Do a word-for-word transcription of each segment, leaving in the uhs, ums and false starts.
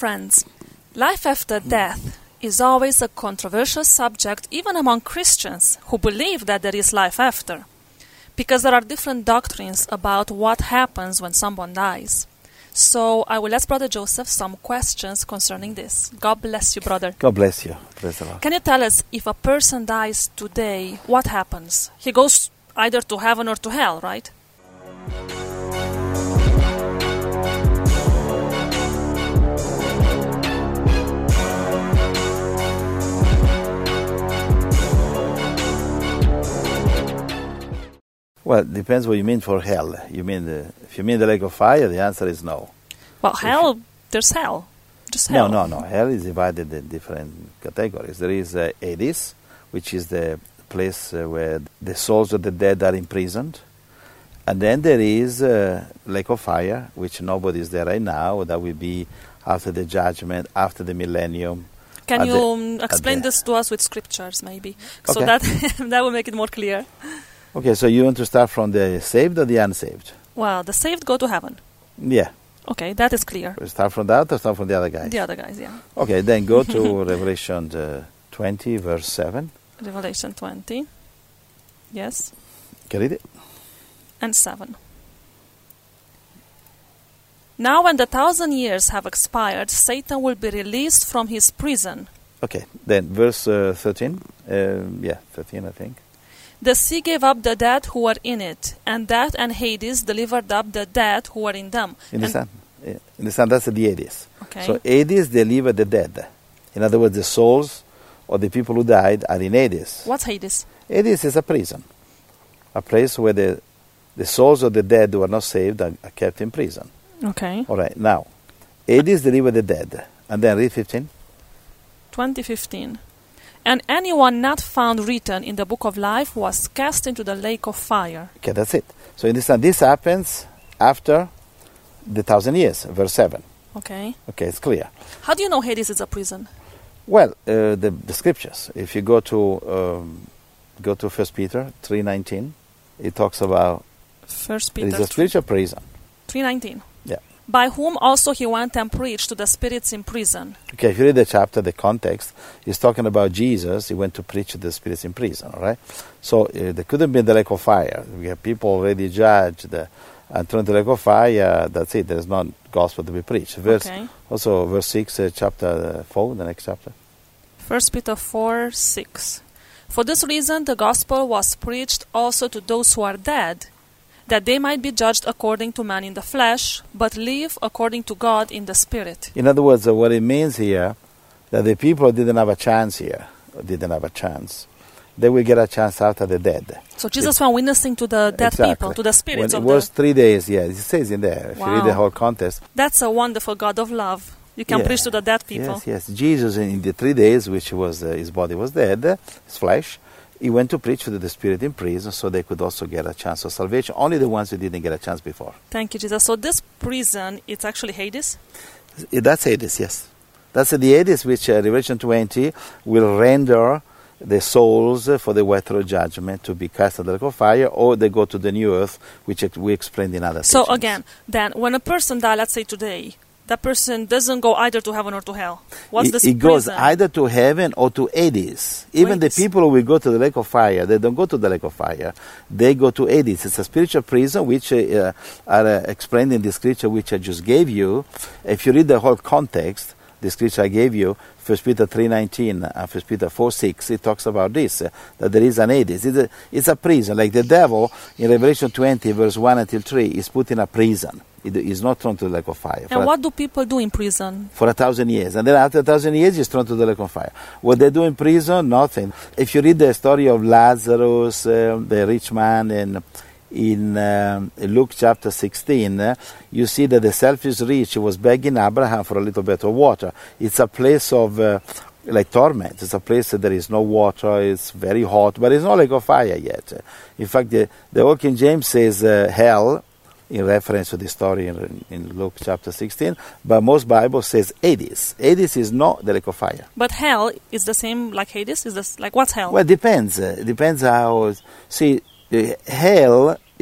Friends, life after death is always a controversial subject even among Christians who believe that there is life after, because there are different doctrines about what happens when someone dies. So I will ask Brother Joseph some questions concerning this. God bless you, brother. God bless you. Bless the Lord. Can you tell us, if a person dies today, what happens? He goes either to heaven or to hell, right? Well, it depends what you mean for hell. You mean the, if you mean the lake of fire, the answer is no. Well, hell, there's hell. Just hell. No, no, no. Hell is divided in different categories. There is uh, Hades, which is the place uh, where the souls of the dead are imprisoned. And then there is uh, lake of fire, which nobody is there right now. That will be after the judgment, after the millennium. Can you the, um, explain the, this to us with scriptures, maybe? So okay. that that will make it more clear. Okay, so you want to start from the saved or the unsaved? Well, the saved go to heaven. Yeah. Okay, that is clear. We start from that or start from the other guys? The other guys, yeah. Okay, then go to Revelation uh, twenty, verse seven. Revelation twenty. Yes. Can you read it? And seven. Now when the thousand years have expired, Satan will be released from his prison. Okay, then verse uh, thirteen. Um, yeah, thirteen, I think. The sea gave up the dead who were in it, and death and Hades delivered up the dead who were in them. Understand? Yeah. Understand? That's the Hades. Okay. So Hades delivered the dead. In other words, the souls of the people who died are in Hades. What's Hades? Hades is a prison, a place where the the souls of the dead who are not saved are, are kept in prison. Okay. All right. Now, Hades delivered the dead, and then read fifteen. twenty fifteen. And anyone not found written in the book of life was cast into the lake of fire. Okay, that's it. So understand, this happens after the thousand years, verse seven. Okay. Okay, it's clear. How do you know Hades is a prison? Well, uh, the, the scriptures. If you go to um, go to First Peter three nineteen, it talks about First it Peter is a spiritual prison. three nineteen. Yeah. By whom also he went and preached to the spirits in prison. Okay, if you read the chapter, the context, he's talking about Jesus. He went to preach to the spirits in prison, all right? So uh, there couldn't be the lake of fire. We have people already judged uh, and thrown into the lake of fire. That's it. There's no gospel to be preached. Verse, Okay. Also, verse six, uh, chapter four, the next chapter. First Peter four six. For this reason the gospel was preached also to those who are dead, that they might be judged according to man in the flesh, but live according to God in the spirit. In other words, uh, what it means here, that the people who didn't have a chance here, didn't have a chance, they will get a chance after the dead. So Jesus was witnessing to the dead Exactly. people, to the spirits when of it was the... three days, yeah, it says in there, if you read Wow. the whole context. That's a wonderful God of love. You can Yeah. preach to the dead people. Yes, yes. Jesus, in the three days, which was uh, his body was dead, uh, his flesh, he went to preach to the spirit in prison, so they could also get a chance of salvation. Only the ones who didn't get a chance before. Thank you, Jesus. So this prison, it's actually Hades? Uh, That's Hades, yes. That's the Hades which uh, Revelation twenty will render the souls uh, for the white throne judgment to be cast at the lake of fire, or they go to the new earth, which we explained in other So teachings. again, then when a person dies, let's say today, that person doesn't go either to heaven or to hell. What's It, this it goes prison? either to heaven or to Hades. Even Hades. the people who will go to the lake of fire, they don't go to the lake of fire. They go to Hades. It's a spiritual prison which uh, are uh, explained in the scripture which I just gave you. If you read the whole context, the scripture I gave you, First Peter three nineteen and First Peter four six, it talks about this, uh, that there is an Hades. It's a, it's a prison. Like the devil in Revelation twenty, verse one until three, is put in a prison. It is not thrown to the lake of fire. And For what do people do in prison? For a thousand years. And then after a thousand years, he's thrown to the lake of fire. What they do in prison? Nothing. If you read the story of Lazarus, uh, the rich man, in, in um, Luke chapter sixteen, uh, you see that the selfish rich was begging Abraham for a little bit of water. It's a place of... Uh, like torment. It's a place that there is no water, it's very hot, but it's not lake of fire yet. In fact, the, the Old King James says uh, hell, in reference to the story in, in Luke chapter sixteen, but most Bibles says Hades. Hades is not the lake of fire. But hell is the same like Hades? Is this like what's hell? Well, it depends. Uh, it depends how... See, uh, hell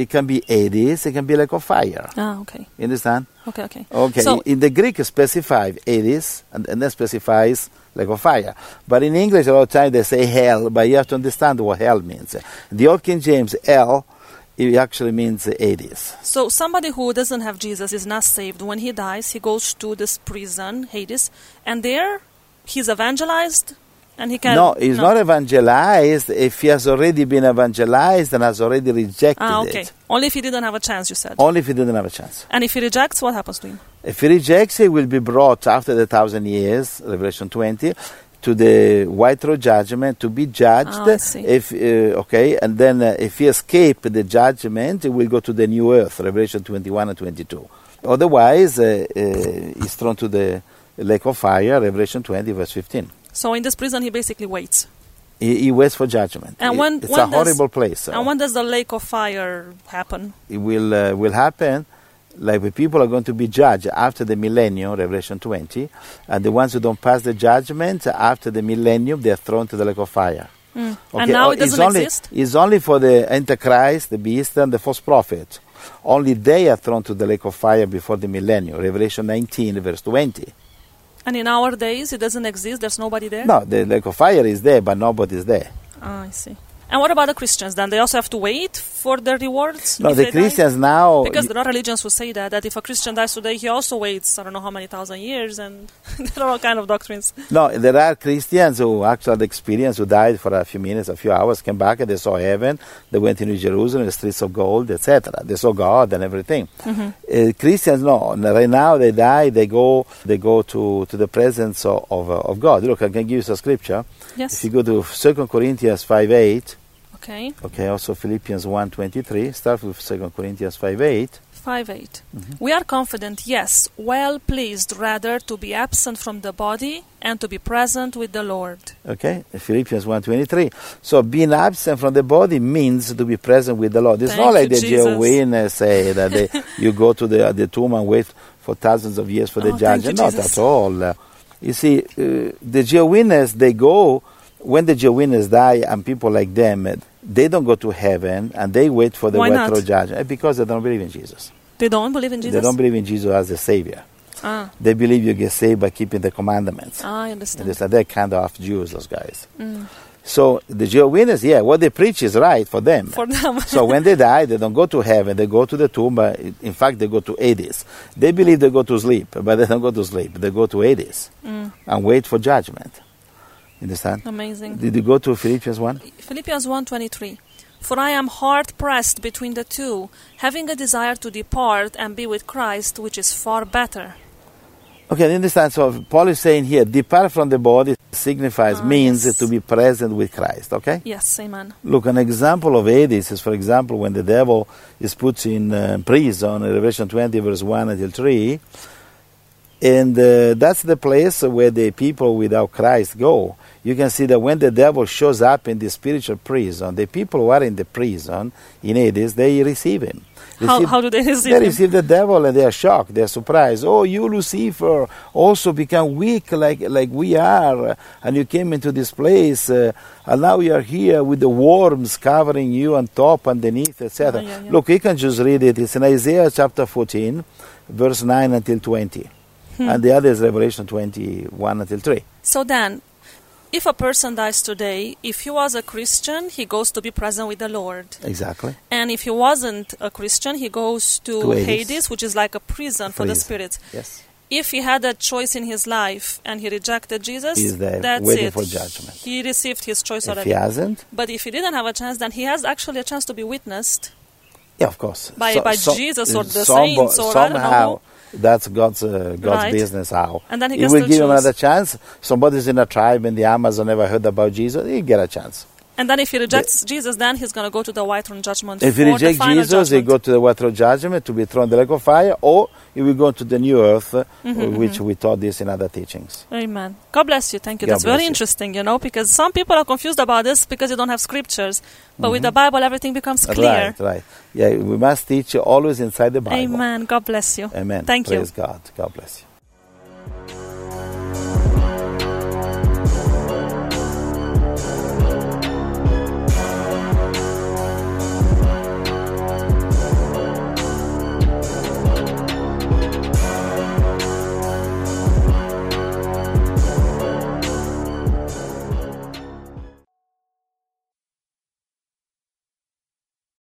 it can be Hades, it can be lake of fire. Ah, okay. You understand? Okay, okay. Okay, So, in the Greek it specifies Hades, and, and then specifies lake of fire. But in English, a lot of times they say hell, but you have to understand what hell means. The Old King James, hell, it actually means Hades. so somebody who doesn't have Jesus is not saved. When he dies, he goes to this prison, Hades, and there he's evangelized, and he can... No, he's not evangelized if he has already been evangelized and has already rejected Ah, okay. it. Only if he didn't have a chance, you said. Only if he didn't have a chance. And if he rejects, what happens to him? If he rejects, he will be brought after the thousand years, Revelation twenty, to the white throne judgment to be judged. Oh, I see. If uh, okay, and then uh, if he escapes the judgment, he will go to the new earth, Revelation twenty-one and twenty-two. Otherwise, uh, uh, he's thrown to the lake of fire, Revelation twenty, verse fifteen. So in this prison, he basically waits. He, he waits for judgment. And It- when- it's when a does- horrible place. So And when does the lake of fire happen? it will uh, will happen. Like the people are going to be judged after the millennium, Revelation twenty, and the ones who don't pass the judgment after the millennium, they are thrown to the lake of fire. Mm. Okay, And now oh, it it's doesn't only, exist? It's only for the Antichrist, the beast, and the false prophet. Only they are thrown to the lake of fire before the millennium. Revelation nineteen, verse twenty. And in our days, it doesn't exist? There's nobody there? No, the lake of fire is there, but nobody is there. Ah, I see. And what about the Christians then? They also have to wait for their rewards? No, if the they die? Christians now. Because there are religions who say that, that if a Christian dies today, he also waits, I don't know how many thousand years, and there are all kind of doctrines. No, there are Christians who actually had experience, who died for a few minutes, a few hours, came back and they saw heaven. They went into Jerusalem, the streets of gold, et cetera. They saw God and everything. Mm-hmm. Uh, Christians, no. Right now they die, they go, they go to, to the presence of, of, uh, of God. Look, I can give you some scripture. Yes. If you go to Second Corinthians five eight, Okay. okay, also Philippians one twenty-three. Start with Second Corinthians five eight. five eight. Mhm. We are confident, yes, well pleased rather to be absent from the body and to be present with the Lord. Okay, Philippians one twenty-three. So being absent from the body means to be present with the Lord. It's Thank not like you, the Jesus. Jehovah's say that they, you go to the, the tomb and wait for thousands of years for the Oh, thank judgment. you, Not Jesus. at all. Uh, you see, uh, the Jehovah's, they go, when the Jehovah's die and people like them, uh, they don't go to heaven and they wait for the Why white not? throne judgment because they don't believe in Jesus. They don't believe in Jesus? They don't believe in Jesus as a savior. Ah, They believe you get saved by keeping the commandments. ah, I understand. They're they're kind of half Jews, those guys. Mm. So the Jehovah's, yeah, what they preach is right for them. For them. So when they die, they don't go to heaven. They go to the tomb. But in fact, they go to Hades. They believe they go to sleep, but they don't go to sleep. They go to Hades Mm, and wait for judgment. Understand? amazing. Did you go to Philippians one? Philippians one twenty-three. For I am hard pressed between the two, having a desire to depart and be with Christ, which is far better. Okay, understand. So Paul is saying here, depart from the body signifies, Ah, means yes. to be present with Christ. Okay? Yes, amen. Look, an example of Hades is, for example, when the devil is put in uh, prison, in Revelation twenty, verse one until three. And uh, that's the place where the people without Christ go. You can see that when the devil shows up in the spiritual prison, the people who are in the prison, in Hades, they receive him. How, Receive- how do they receive they him? receive the devil and they are shocked, they are surprised. Oh, you, Lucifer, also become weak like, like we are, and you came into this place, uh, and now you are here with the worms covering you on top, underneath, et cetera. Ah, yeah, yeah. Look, you can just read it. It's in Isaiah chapter fourteen, verse nine until twenty. Hmm. And the other is Revelation twenty-one until three. So then, if a person dies today, if he was a Christian, he goes to be present with the Lord. Exactly. And if he wasn't a Christian, he goes to, To Hades. Hades, which is like a prison for the Prison. spirits. Yes. If he had a choice in his life and he rejected Jesus, He's there, that's waiting it. for judgment. He received his choice If already. he hasn't, But if he didn't have a chance, then he has actually a chance to be witnessed. yeah, of course. By- by Jesus or the somebo- saints or I don't somehow, know. that's God's uh, God's Right. business. How And then he He gets will to give him choose. another chance. Somebody's in a tribe in the Amazon never heard about Jesus. He get a chance. And then if he rejects Jesus, then he's going to go to the white throne judgment. If he for the rejects final Jesus, he judgment. go to the white throne judgment to be thrown in the lake of fire, or he will go to the new earth, uh, Mhm, which mhm. we taught this in other teachings. Amen. God bless you. Thank you. God That's very bless you. interesting, you know, because some people are confused about this because you don't have scriptures. But with the Bible, everything becomes clear. Right, right. Yeah, we must teach always inside the Bible. Amen. God bless you. Amen. Thank you. Praise God. God bless you.